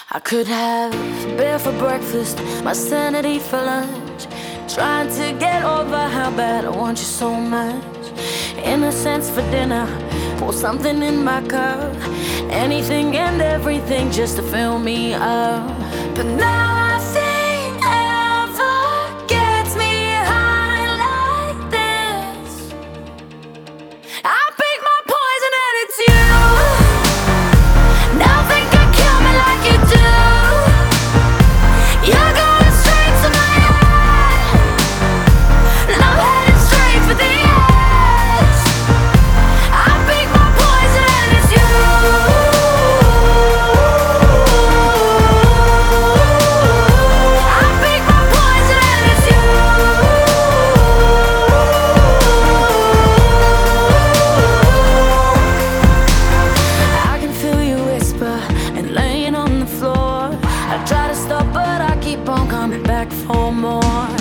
I could have beer for breakfast, my sanity for lunch. Trying to get over how bad I want you so much. Innocence for dinner, pour something in my cup. Anything and everything just to fill me up. But nothing ever gets me high like this. I pick my poison and it's you. Nothing can kill me like you do. You're going straight to my head, and I'm headed straight for the edge. I pick my poison and it's you. I pick my poison and it's you. I can feel you whisper and laying on the floor. I try to stop, but I keep on coming back for more.